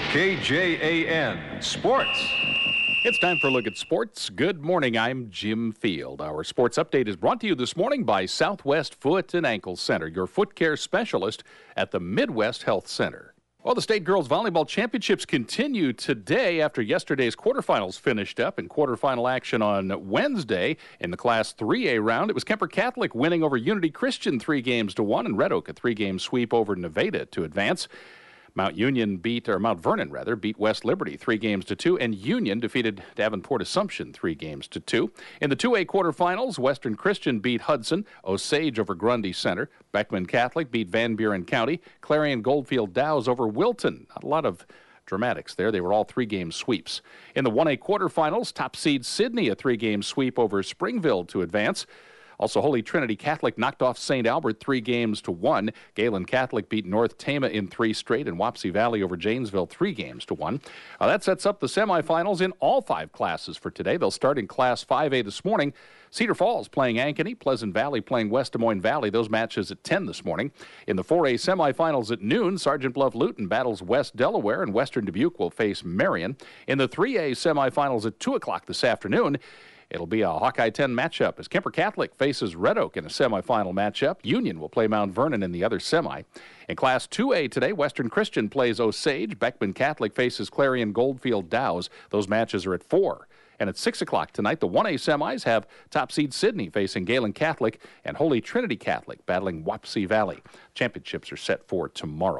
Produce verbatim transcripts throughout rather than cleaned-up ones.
K J A N Sports. It's time for a look at sports. Good morning, I'm Jim Field. Our sports update is brought to you this morning by Southwest Foot and Ankle Center, your foot care specialist at the Midwest Health Center. Well, the state girls volleyball championships continue today after yesterday's quarterfinals finished up. In quarterfinal action on Wednesday in the Class three A round, it was Kemper Catholic winning over Unity Christian three games to one, and Red Oak a three-game sweep over Nevada to advance. Mount Union beat, or Mount Vernon rather, beat West Liberty three games to two, and Union defeated Davenport Assumption three games to two. In the two A quarterfinals, Western Christian beat Hudson, Osage over Grundy Center, Beckman Catholic beat Van Buren County, Clarion Goldfield Dows over Wilton. Not a lot of dramatics there. They were all three-game sweeps. In the one A quarterfinals, top seed Sydney a three-game sweep over Springville to advance. Also, Holy Trinity Catholic knocked off Saint Albert three games to one. Galen Catholic beat North Tama in three straight, and Wapsie Valley over Janesville three games to one. Uh, that sets up the semifinals in all five classes for today. They'll start in Class five A this morning. Cedar Falls playing Ankeny, Pleasant Valley playing West Des Moines Valley. Those matches at ten this morning. In the four A semifinals at noon, Sergeant Bluff Luton battles West Delaware, and Western Dubuque will face Marion. In the three A semifinals at two o'clock this afternoon, it'll be a Hawkeye ten matchup as Kemper Catholic faces Red Oak in a semifinal matchup. Union will play Mount Vernon in the other semi. In Class two A today, Western Christian plays Osage. Beckman Catholic faces Clarion Goldfield Dows. Those matches are at four. And at six o'clock tonight, the one A semis have top seed Sydney facing Galen Catholic and Holy Trinity Catholic battling Wapsie Valley. Championships are set for tomorrow.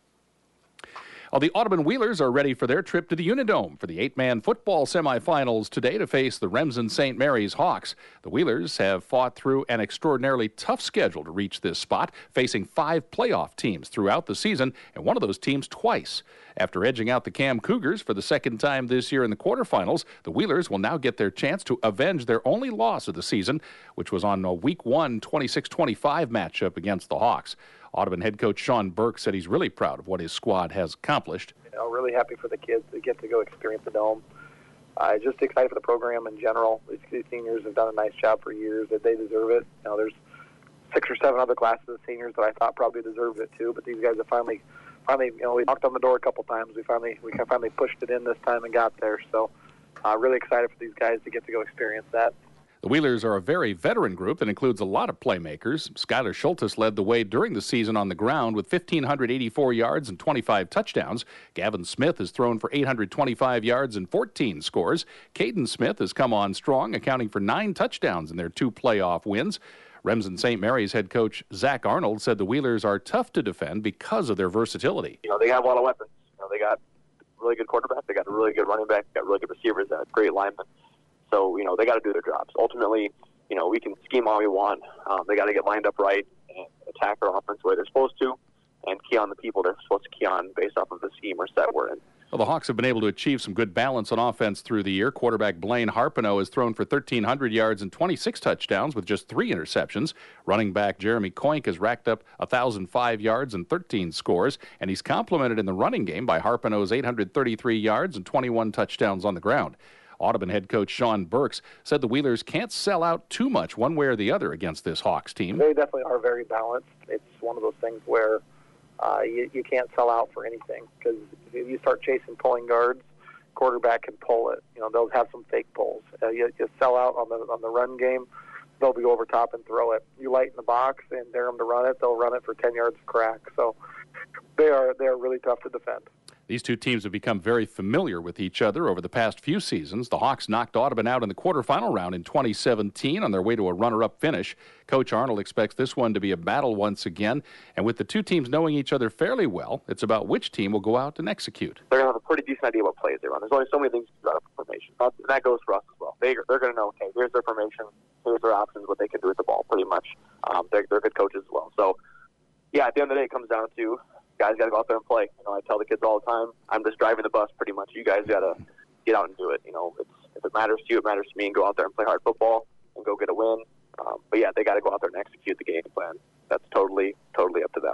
Well, the Audubon Wheelers are ready for their trip to the Unidome for the eight-man football semifinals today to face the Remsen Saint Mary's Hawks. The Wheelers have fought through an extraordinarily tough schedule to reach this spot, facing five playoff teams throughout the season, and one of those teams twice. After edging out the Cam Cougars for the second time this year in the quarterfinals, the Wheelers will now get their chance to avenge their only loss of the season, which was on a Week one twenty-six twenty-five matchup against the Hawks. Audubon head coach Sean Burke said he's really proud of what his squad has accomplished. You know, really happy for the kids to get to go experience the Dome. Uh, just excited for the program in general. These, these seniors have done a nice job for years. That they deserve it. You know, there's six or seven other classes of seniors that I thought probably deserved it too, but these guys have finally, finally, you know, we knocked on the door a couple times. We finally, we finally pushed it in this time and got there. So, uh, really excited for these guys to get to go experience that. The Wheelers are a very veteran group that includes a lot of playmakers. Skylar Schultes led the way during the season on the ground with one thousand five hundred eighty-four yards and twenty-five touchdowns. Gavin Smith has thrown for eight hundred twenty-five yards and fourteen scores. Caden Smith has come on strong, accounting for nine touchdowns in their two playoff wins. Remsen Saint Mary's head coach Zach Arnold said the Wheelers are tough to defend because of their versatility. You know, they have a lot of weapons. You know, they got a really good quarterback, they got a really good running back, they got really good receivers, they have great linemen. So, you know, they got to do their jobs. Ultimately, you know, we can scheme all we want. Um, they got to get lined up right and attack our offense the way they're supposed to and key on the people they're supposed to key on based off of the scheme or set we're in. Well, the Hawks have been able to achieve some good balance on offense through the year. Quarterback Blaine Harpino has thrown for one thousand three hundred yards and twenty-six touchdowns with just three interceptions. Running back Jeremy Koink has racked up one thousand five yards and thirteen scores, and he's complemented in the running game by Harpino's eight hundred thirty-three yards and twenty-one touchdowns on the ground. Audubon head coach Sean Burks said the Wheelers can't sell out too much one way or the other against this Hawks team. They definitely are very balanced. It's one of those things where uh, you, you can't sell out for anything because if you start chasing pulling guards, quarterback can pull it. You know, they'll have some fake pulls. Uh, you, you sell out on the on the run game, they'll be over top and throw it. You lighten the box and dare them to run it, they'll run it for ten yards of crack. So they are they are really tough to defend. These two teams have become very familiar with each other over the past few seasons. The Hawks knocked Audubon out in the quarterfinal round in twenty seventeen on their way to a runner-up finish. Coach Arnold expects this one to be a battle once again. And with the two teams knowing each other fairly well, it's about which team will go out and execute. They're going to have a pretty decent idea what plays they run. There's only so many things to do out of formation. And that goes for us as well. They, they're going to know, okay, here's their formation, here's their options, what they can do with the ball pretty much. Um, they're, they're good coaches as well. So, yeah, at the end of the day, it comes down to guys got to go out there and play. You know, I tell the kids all the time, I'm just driving the bus pretty much. You guys got to get out and do it. You know, it's, if it matters to you, it matters to me, and go out there and play hard football and go get a win. Um, but, yeah, they got to go out there and execute the game plan. That's totally, totally up to them.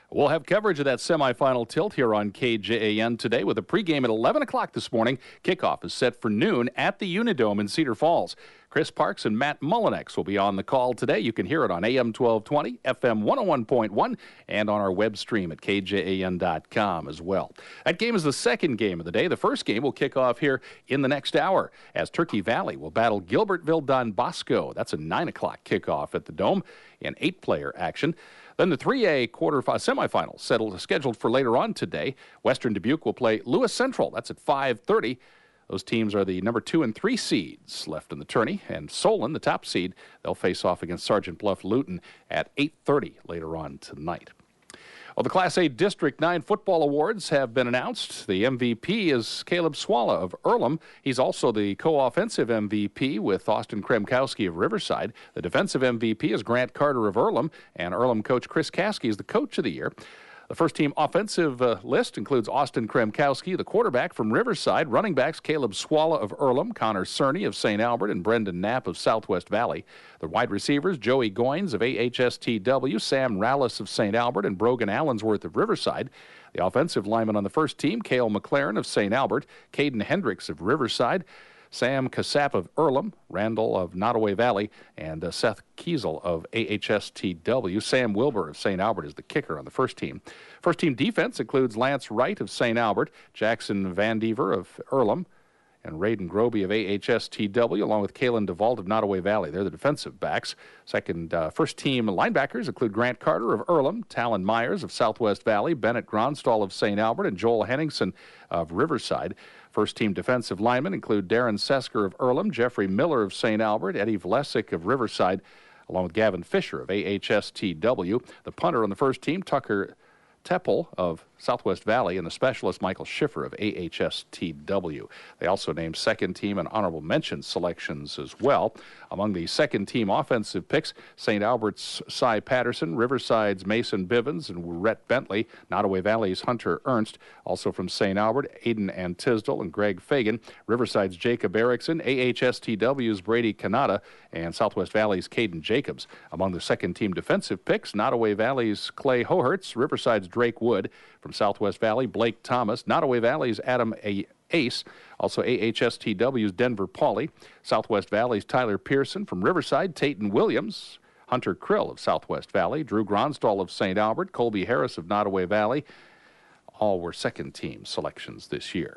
We'll have coverage of that semifinal tilt here on K J A N today with a pregame at eleven o'clock this morning. Kickoff is set for noon at the Unidome in Cedar Falls. Chris Parks and Matt Mullinex will be on the call today. You can hear it on A M twelve twenty, F M one oh one point one, and on our web stream at K J A N dot com as well. That game is the second game of the day. The first game will kick off here in the next hour as Turkey Valley will battle Gilbertville Don Bosco. That's a nine o'clock kickoff at the Dome in eight-player action. Then the three A quarter semifinals settled, scheduled for later on today. Western Dubuque will play Lewis Central. That's at five thirty. Those teams are the number two and three seeds left in the tourney. And Solon, the top seed, they'll face off against Sergeant Bluff Luton at eight thirty later on tonight. Well, the Class A District nine football awards have been announced. The M V P is Caleb Swalla of Earlham. He's also the co-offensive M V P with Austin Kremkowski of Riverside. The defensive M V P is Grant Carter of Earlham, and Earlham coach Chris Caskey is the coach of the year. The first-team offensive uh, list includes Austin Kremkowski, the quarterback from Riverside, running backs Caleb Swalla of Earlham, Connor Cerny of Saint Albert, and Brendan Knapp of Southwest Valley. The wide receivers, Joey Goins of A H S T W, Sam Rallis of Saint Albert, and Brogan Allensworth of Riverside. The offensive linemen on the first team, Cale McLaren of Saint Albert, Caden Hendricks of Riverside, Sam Kassap of Earlham, Randall of Nottoway Valley, and uh, Seth Kiesel of A H S T W. Sam Wilbur of Saint Albert is the kicker on the first team. First team defense includes Lance Wright of Saint Albert, Jackson Vandever of Earlham, and Raiden Groby of A H S T W, along with Kalen DeVault of Nottoway Valley. They're the defensive backs. Second, uh, first team linebackers include Grant Carter of Earlham, Talon Myers of Southwest Valley, Bennett Gronstall of Saint Albert, and Joel Henningsen of Riverside. First team defensive linemen include Darren Sesker of Earlham, Jeffrey Miller of Saint Albert, Eddie Vlasic of Riverside, along with Gavin Fisher of A H S T W. The punter on the first team, Tucker Teppel of Southwest Valley, and the specialist Michael Schiffer of A H S T W. They also named second team and honorable mention selections as well. Among the second team offensive picks, Saint Albert's Cy Patterson, Riverside's Mason Bivens, and Rhett Bentley, Nottoway Valley's Hunter Ernst, also from Saint Albert, Aiden Antisdal and Greg Fagan, Riverside's Jacob Erickson, A H S T W's Brady Kanata, and Southwest Valley's Caden Jacobs. Among the second team defensive picks, Nottoway Valley's Clay Hohertz, Riverside's Drake Wood, from Southwest Valley, Blake Thomas, Nottoway Valley's Adam A. Ace, also A H S T W's Denver Pauley, Southwest Valley's Tyler Pearson, from Riverside, Tayton Williams, Hunter Krill of Southwest Valley, Drew Gronstall of Saint Albert, Colby Harris of Nottoway Valley. All were second team selections this year.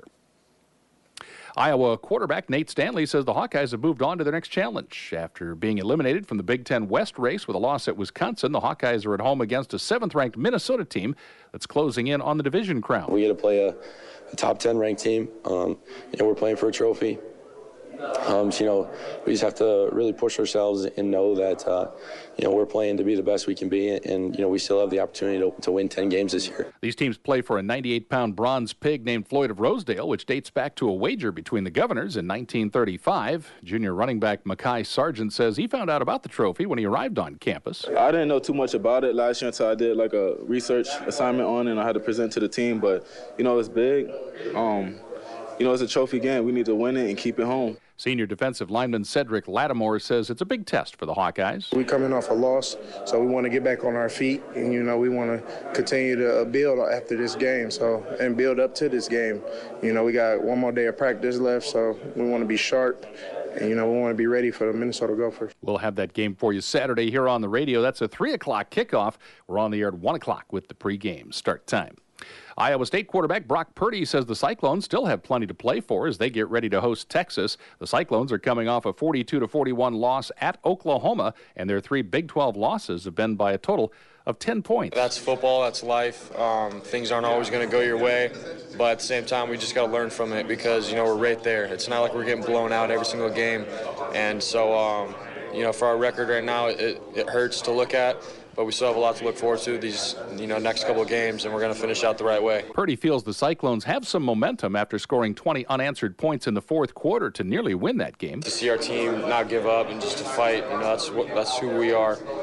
Iowa quarterback Nate Stanley says the Hawkeyes have moved on to their next challenge. After being eliminated from the Big Ten West race with a loss at Wisconsin, the Hawkeyes are at home against a seventh-ranked Minnesota team that's closing in on the division crown. We get to play a, a top ten ranked team. Um, you know, we're playing for a trophy. Um, so, you know, we just have to really push ourselves and know that, uh, you know, we're playing to be the best we can be, and, you know, we still have the opportunity to, to win ten games this year. These teams play for a ninety-eight pound bronze pig named Floyd of Rosedale, which dates back to a wager between the Governors in nineteen thirty-five. Junior running back Mackay Sargent says he found out about the trophy when he arrived on campus. I didn't know too much about it last year until I did like a research assignment on it, and I had to present to the team, but, you know, it's big. Um, you know, it's a trophy game. We need to win it and keep it home. Senior defensive lineman Cedric Lattimore says it's a big test for the Hawkeyes. We're coming off a loss, so we want to get back on our feet, and, you know, we want to continue to build after this game, so and build up to this game. You know, we got one more day of practice left, so we want to be sharp, and, you know, we want to be ready for the Minnesota Gophers. We'll have that game for you Saturday here on the radio. That's a three o'clock kickoff. We're on the air at one o'clock with the pregame start time. Iowa State quarterback Brock Purdy says the Cyclones still have plenty to play for as they get ready to host Texas. The Cyclones are coming off a forty-two to forty-one loss at Oklahoma, and their three Big twelve losses have been by a total of ten points. That's football. That's life. Um, things aren't always going to go your way, but at the same time, we just got to learn from it because, you know, we're right there. It's not like we're getting blown out every single game, and so, um, you know, for our record right now, it, it hurts to look at. But we still have a lot to look forward to these, you know, next couple of games, and we're going to finish out the right way. Purdy feels the Cyclones have some momentum after scoring twenty unanswered points in the fourth quarter to nearly win that game. To see our team not give up and just to fight, you know, that's what, that's who we are.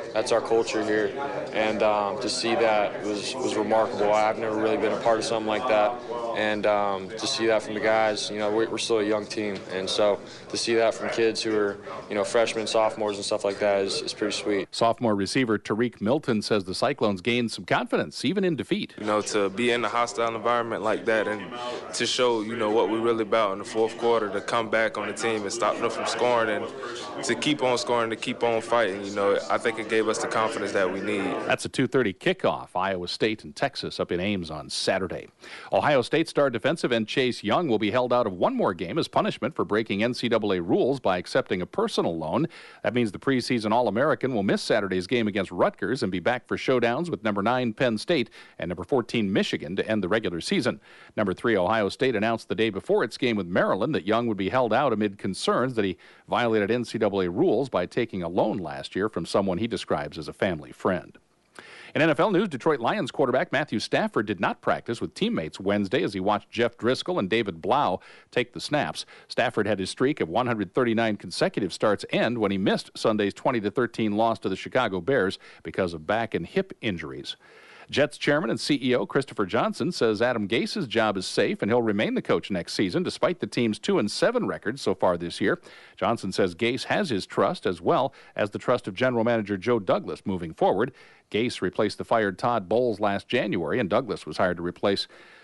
That's our culture here, and um, to see that was was remarkable. I've never really been a part of something like that, and um, to see that from the guys, you know, we're, we're still a young team, and so to see that from kids who are, you know, freshmen, sophomores, and stuff like that is, is pretty sweet. Sophomore receiver Tariq Milton says the Cyclones gained some confidence, even in defeat. You know, to be in a hostile environment like that and to show, you know, what we're really about in the fourth quarter, to come back on the team and stop them from scoring and to keep on scoring, to keep on fighting, you know, I think it gave us the confidence that we need. That's a two thirty kickoff, Iowa State and Texas up in Ames on Saturday. Ohio State star defensive end Chase Young will be held out of one more game as punishment for breaking N C double A rules by accepting a personal loan. That means the preseason All-American will miss Saturday's game against Rutgers and be back for showdowns with number nine Penn State and number fourteen Michigan to end the regular season. Number three Ohio State announced the day before its game with Maryland that Young would be held out amid concerns that he violated N C double A rules by taking a loan last year from someone he describes as a family friend. In N F L news, Detroit Lions quarterback Matthew Stafford did not practice with teammates Wednesday as he watched Jeff Driscoll and David Blau take the snaps. Stafford had his streak of one hundred thirty-nine consecutive starts end when he missed Sunday's twenty to thirteen loss to the Chicago Bears because of back and hip injuries. Jets chairman and C E O Christopher Johnson says Adam Gase's job is safe and he'll remain the coach next season despite the team's two and seven record so far this year. Johnson says Gase has his trust as well as the trust of general manager Joe Douglas moving forward. Gase replaced the fired Todd Bowles last January, and Douglas was hired to replace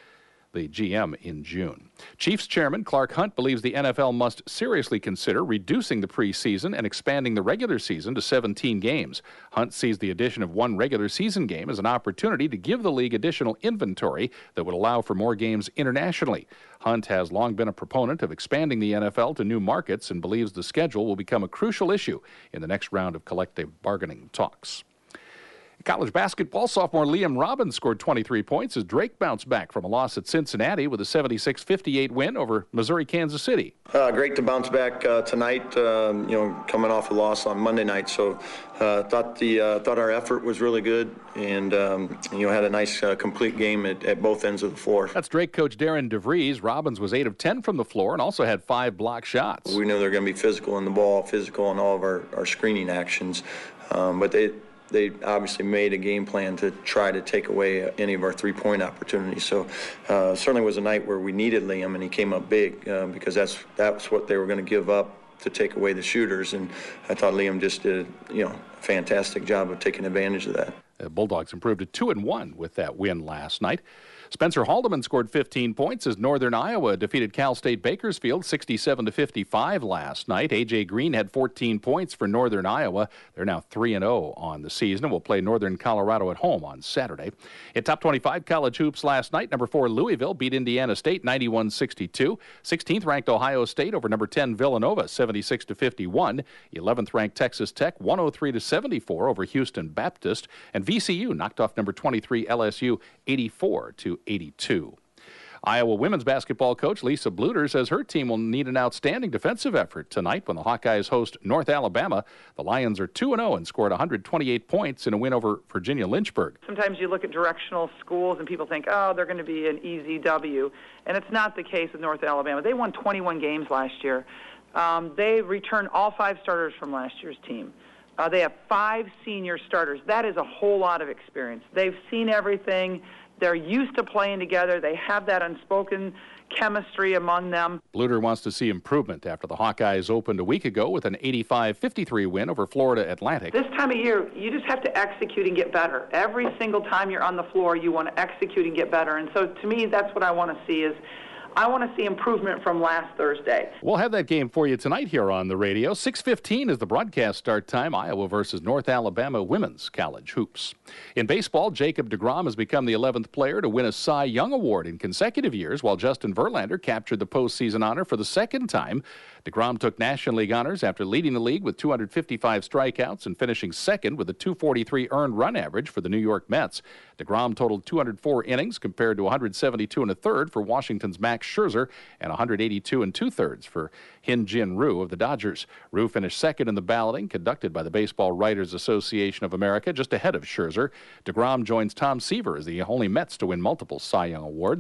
the G M in June. Chiefs chairman Clark Hunt believes the N F L must seriously consider reducing the preseason and expanding the regular season to seventeen games. Hunt sees the addition of one regular season game as an opportunity to give the league additional inventory that would allow for more games internationally. Hunt has long been a proponent of expanding the N F L to new markets and believes the schedule will become a crucial issue in the next round of collective bargaining talks. College basketball, sophomore Liam Robbins scored twenty-three points as Drake bounced back from a loss at Cincinnati with a seventy-six fifty-eight win over Missouri-Kansas City. Uh, great to bounce back uh, tonight, um, you know, coming off a loss on Monday night. So uh, thought the uh, thought our effort was really good and, um, you know, had a nice uh, complete game at, at both ends of the floor. That's Drake coach Darren DeVries. Robbins was eight of ten from the floor and also had five block shots. We knew they were going to be physical in the ball, physical in all of our, our screening actions, um, but they They obviously made a game plan to try to take away any of our three-point opportunities. So uh, certainly was a night where we needed Liam, and he came up big uh, because that's that's what they were going to give up to take away the shooters. And I thought Liam just did, you know, a fantastic job of taking advantage of that. The Bulldogs improved to two and one with that win last night. Spencer Haldeman scored fifteen points as Northern Iowa defeated Cal State Bakersfield sixty-seven to fifty-five last night. A J Green had fourteen points for Northern Iowa. They're now three and oh on the season and will play Northern Colorado at home on Saturday. In top twenty-five college hoops last night, number four Louisville beat Indiana State ninety-one sixty-two. sixteenth ranked Ohio State over number ten Villanova seventy-six to fifty-one. eleventh ranked Texas Tech one oh three to seventy-four over Houston Baptist. And V C U knocked off number twenty-three L S U eighty-four to eighty-two. Iowa women's basketball coach Lisa Bluter says her team will need an outstanding defensive effort tonight when the Hawkeyes host North Alabama. The Lions are two and oh and scored one hundred twenty-eight points in a win over Virginia Lynchburg. Sometimes you look at directional schools and people think, oh, they're going to be an easy W. And it's not the case with North Alabama. They won twenty-one games last year. Um, they returned all five starters from last year's team. Uh, they have five senior starters. That is a whole lot of experience. They've seen everything. They're used to playing together. They have that unspoken chemistry among them. Bluter wants to see improvement after the Hawkeyes opened a week ago with an eighty-five fifty-three win over Florida Atlantic. This time of year, you just have to execute and get better. Every single time you're on the floor, you want to execute and get better. And so to me, that's what I want to see is I want to see improvement from last Thursday. We'll have that game for you tonight here on the radio. six fifteen is the broadcast start time. Iowa versus North Alabama women's college hoops. In baseball, Jacob deGrom has become the eleventh player to win a Cy Young Award in consecutive years, while Justin Verlander captured the postseason honor for the second time. DeGrom took National League honors after leading the league with two hundred fifty-five strikeouts and finishing second with a two forty-three earned run average for the New York Mets. DeGrom totaled two hundred four innings compared to one hundred seventy-two and a third for Washington's Max Scherzer and one hundred eighty-two and two-thirds for Hyun-Jin Ryu of the Dodgers. Ryu finished second in the balloting conducted by the Baseball Writers Association of America, just ahead of Scherzer. DeGrom joins Tom Seaver as the only Mets to win multiple Cy Young Awards.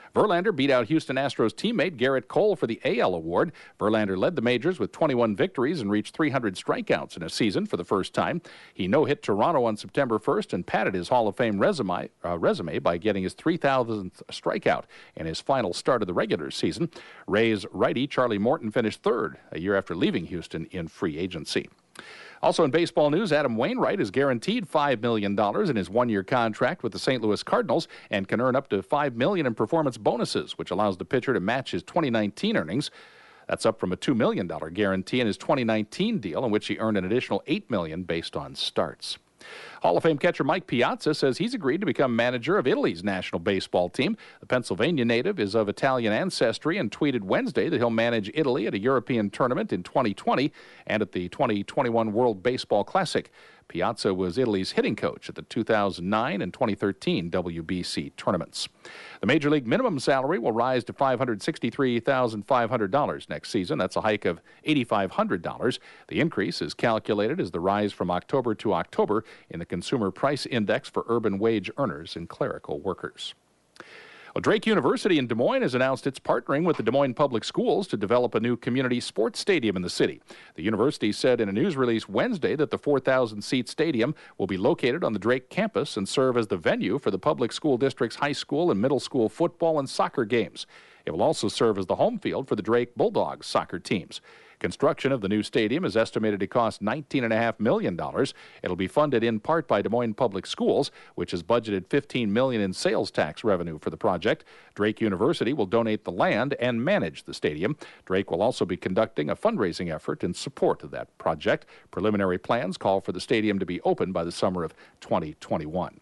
Verlander beat out Houston Astros teammate Garrett Cole for the A L award. Verlander led the majors with twenty-one victories and reached three hundred strikeouts in a season for the first time. He no-hit Toronto on September first and padded his Hall of Fame resume, uh, resume by getting his three thousandth strikeout in his final start of the regular season. Rays righty Charlie Morton finished third a year after leaving Houston in free agency. Also in baseball news, Adam Wainwright is guaranteed five million dollars in his one-year contract with the Saint Louis Cardinals and can earn up to five million dollars in performance bonuses, which allows the pitcher to match his twenty nineteen earnings. That's up from a two million dollars guarantee in his twenty nineteen deal, in which he earned an additional eight million dollars based on starts. Hall of Fame catcher Mike Piazza says he's agreed to become manager of Italy's national baseball team. The Pennsylvania native is of Italian ancestry and tweeted Wednesday that he'll manage Italy at a European tournament in twenty twenty and at the twenty twenty-one World Baseball Classic. Piazza was Italy's hitting coach at the two thousand nine and twenty thirteen W B C tournaments. The Major League minimum salary will rise to five hundred sixty-three thousand five hundred dollars next season. That's a hike of eight thousand five hundred dollars. The increase is calculated as the rise from October to October in the Consumer Price Index for urban wage earners and clerical workers. Well, Drake University in Des Moines has announced it's partnering with the Des Moines Public Schools to develop a new community sports stadium in the city. The university said in a news release Wednesday that the four thousand seat stadium will be located on the Drake campus and serve as the venue for the public school district's high school and middle school football and soccer games. It will also serve as the home field for the Drake Bulldogs soccer teams. Construction of the new stadium is estimated to cost nineteen point five million dollars. It'll be funded in part by Des Moines Public Schools, which has budgeted fifteen million dollars in sales tax revenue for the project. Drake University will donate the land and manage the stadium. Drake will also be conducting a fundraising effort in support of that project. Preliminary plans call for the stadium to be open by the summer of twenty twenty-one.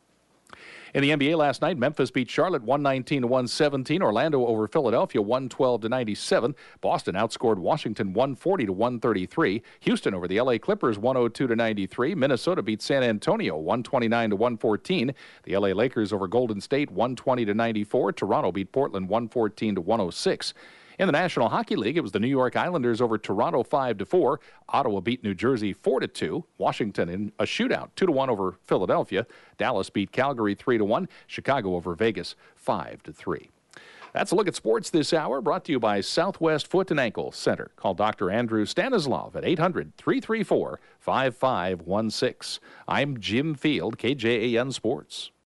In the N B A last night, Memphis beat Charlotte one nineteen to one seventeen. Orlando over Philadelphia one twelve to ninety-seven. Boston outscored Washington one forty to one thirty-three. Houston over the L A Clippers one oh two to ninety-three. Minnesota beat San Antonio one twenty-nine to one fourteen. The L A Lakers over Golden State one twenty to ninety-four. Toronto beat Portland one fourteen to one oh six. In the National Hockey League, it was the New York Islanders over Toronto five to four. Ottawa beat New Jersey four to two. Washington in a shootout two to one over Philadelphia. Dallas beat Calgary three to one. Chicago over Vegas five to three. That's a look at sports this hour, brought to you by Southwest Foot and Ankle Center. Call Doctor Andrew Stanislav at eight hundred, three three four, five five one six. I'm Jim Field, K J A N Sports.